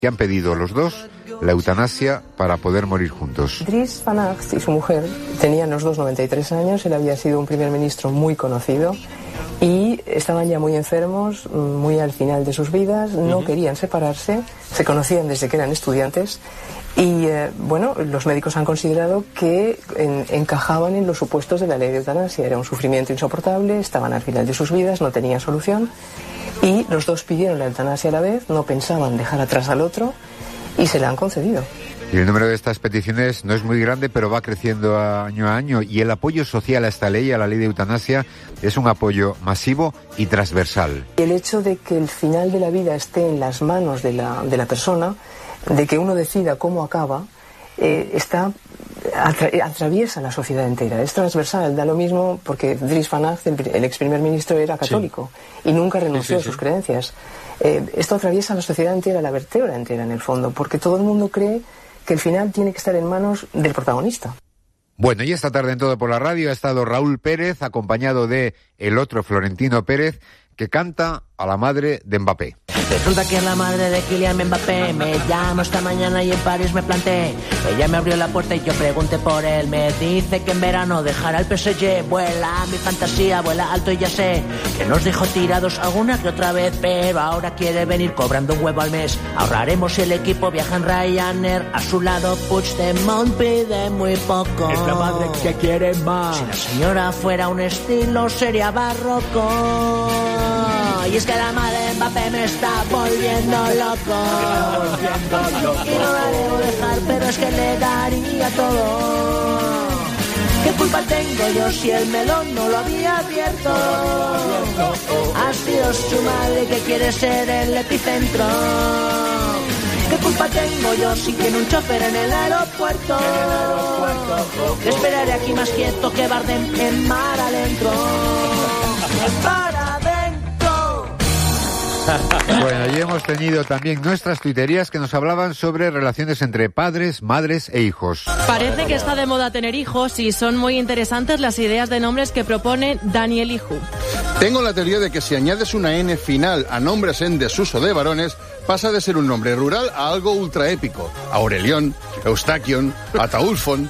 que han pedido los dos la eutanasia para poder morir juntos. Dries Van Agt y su mujer tenían los dos 93 años, él había sido un primer ministro muy conocido y estaban ya muy enfermos, muy al final de sus vidas, no querían separarse, se conocían desde que eran estudiantes y los médicos han considerado que encajaban en los supuestos de la ley de eutanasia. Era un sufrimiento insoportable, estaban al final de sus vidas, no tenían solución y los dos pidieron la eutanasia a la vez, no pensaban dejar atrás al otro y se la han concedido. Y el número de estas peticiones no es muy grande, pero va creciendo año a año. Y el apoyo social a esta ley, a la ley de eutanasia, es un apoyo masivo y transversal. El hecho de que el final de la vida esté en las manos de la persona, de que uno decida cómo acaba, atraviesa la sociedad entera, es transversal, da lo mismo porque Dries Van Agt, el ex primer ministro, era católico y nunca renunció a sus creencias. Esto atraviesa la sociedad entera, la vertebra entera en el fondo, porque todo el mundo cree que el final tiene que estar en manos del protagonista. Bueno, y esta tarde en Todo por la Radio ha estado Raúl Pérez, acompañado de el otro Florentino Pérez, que canta a la madre de Mbappé. Resulta que es la madre de Kylian Mbappé. Me llamo esta mañana y en París me planté. Ella me abrió la puerta y yo pregunté por él. Me dice que en verano dejará el PSG. Vuela mi fantasía, vuela alto y ya sé que nos dejó tirados alguna que otra vez, pero ahora quiere venir cobrando un huevo al mes. Ahorraremos si el equipo viaja en Ryanair. A su lado Puigdemont pide muy poco. Es la madre que quiere más. Si la señora fuera un estilo sería barroco. Y es que la madre de Mbappé me está volviendo loco. Y no la debo dejar, pero es que le daría todo. ¿Qué culpa tengo yo si el melón no lo había abierto? Ha sido su madre que quiere ser el epicentro. ¿Qué culpa tengo yo si tiene un chofer en el aeropuerto? Que esperaré aquí más quieto que Bardem en mar adentro. Para adentro. Bueno, y hemos tenido también nuestras tuiterías que nos hablaban sobre relaciones entre padres, madres e hijos. Parece que está de moda tener hijos y son muy interesantes las ideas de nombres que propone Daniel Iju. Tengo la teoría de que si añades una N final a nombres en desuso de varones, pasa de ser un nombre rural a algo ultraépico. Aurelión, Eustaquion, Ataulfon.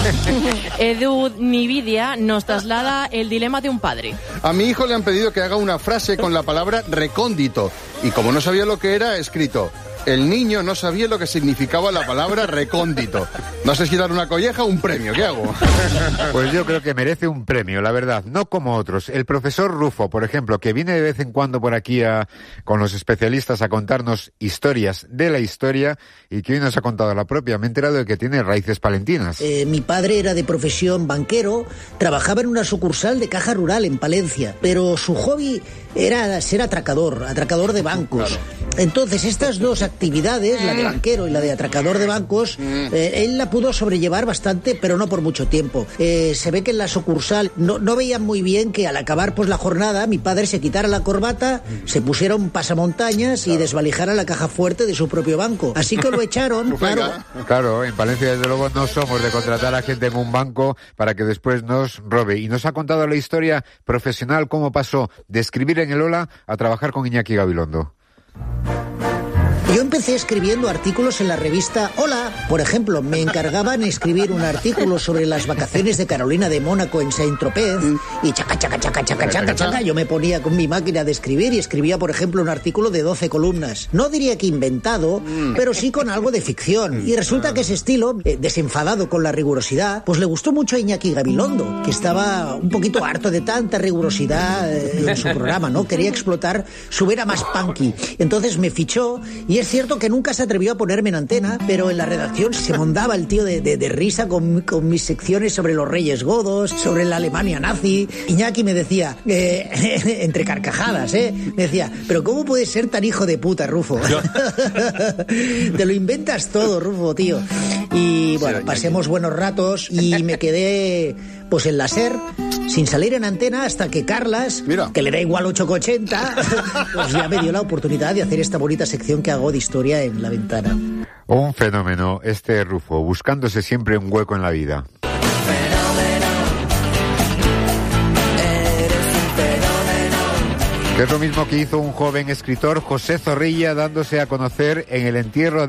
Edu Nividia nos traslada el dilema de un padre. A mi hijo le han pedido que haga una frase con la palabra recóndito. Y como no sabía lo que era, he escrito: el niño no sabía lo que significaba la palabra recóndito. No sé si dar una colleja o un premio, ¿qué hago? Pues yo creo que merece un premio, la verdad, no como otros. El profesor Rufo, por ejemplo, que viene de vez en cuando por aquí con los especialistas a contarnos historias de la historia y que hoy nos ha contado la propia. Me he enterado de que tiene raíces palentinas. Mi padre era de profesión banquero, trabajaba en una sucursal de Caja Rural en Palencia, pero su hobby era ser atracador de bancos. Claro. Entonces, estas dos actividades, la de banquero y la de atracador de bancos, él la pudo sobrellevar bastante, pero no por mucho tiempo. Se ve que en la sucursal no veían muy bien que al acabar pues la jornada mi padre se quitara la corbata, se pusiera un pasamontañas y desvalijara la caja fuerte de su propio banco. Así que lo echaron, claro. Claro, en Palencia desde luego no somos de contratar a gente en un banco para que después nos robe. Y nos ha contado la historia profesional, cómo pasó de escribir en el Ola a trabajar con Iñaki Gabilondo. Yo empecé escribiendo artículos en la revista Hola. Por ejemplo, me encargaban escribir un artículo sobre las vacaciones de Carolina de Mónaco en Saint-Tropez y chaca, yo me ponía con mi máquina de escribir y escribía, por ejemplo, un artículo de 12 columnas. No diría que inventado, pero sí con algo de ficción. Y resulta que ese estilo, desenfadado con la rigurosidad, pues le gustó mucho a Iñaki Gabilondo, que estaba un poquito harto de tanta rigurosidad en su programa, ¿no? Quería explotar su vera más punky. Entonces me fichó y es cierto que nunca se atrevió a ponerme en antena, pero en la redacción se mondaba el tío de risa con mis secciones sobre los reyes godos, sobre la Alemania nazi. Iñaki me decía, entre carcajadas, me decía, pero ¿cómo puedes ser tan hijo de puta, Rufo? Te lo inventas todo, Rufo, tío. Y bueno, pasemos buenos ratos y me quedé pues en la SER, sin salir en antena hasta que Carlas, que le da igual 8,80, pues ya me dio la oportunidad de hacer esta bonita sección que hago de historia en La Ventana. Un fenómeno este Rufo, buscándose siempre un hueco en la vida. Es lo mismo que hizo un joven escritor, José Zorrilla, dándose a conocer en el entierro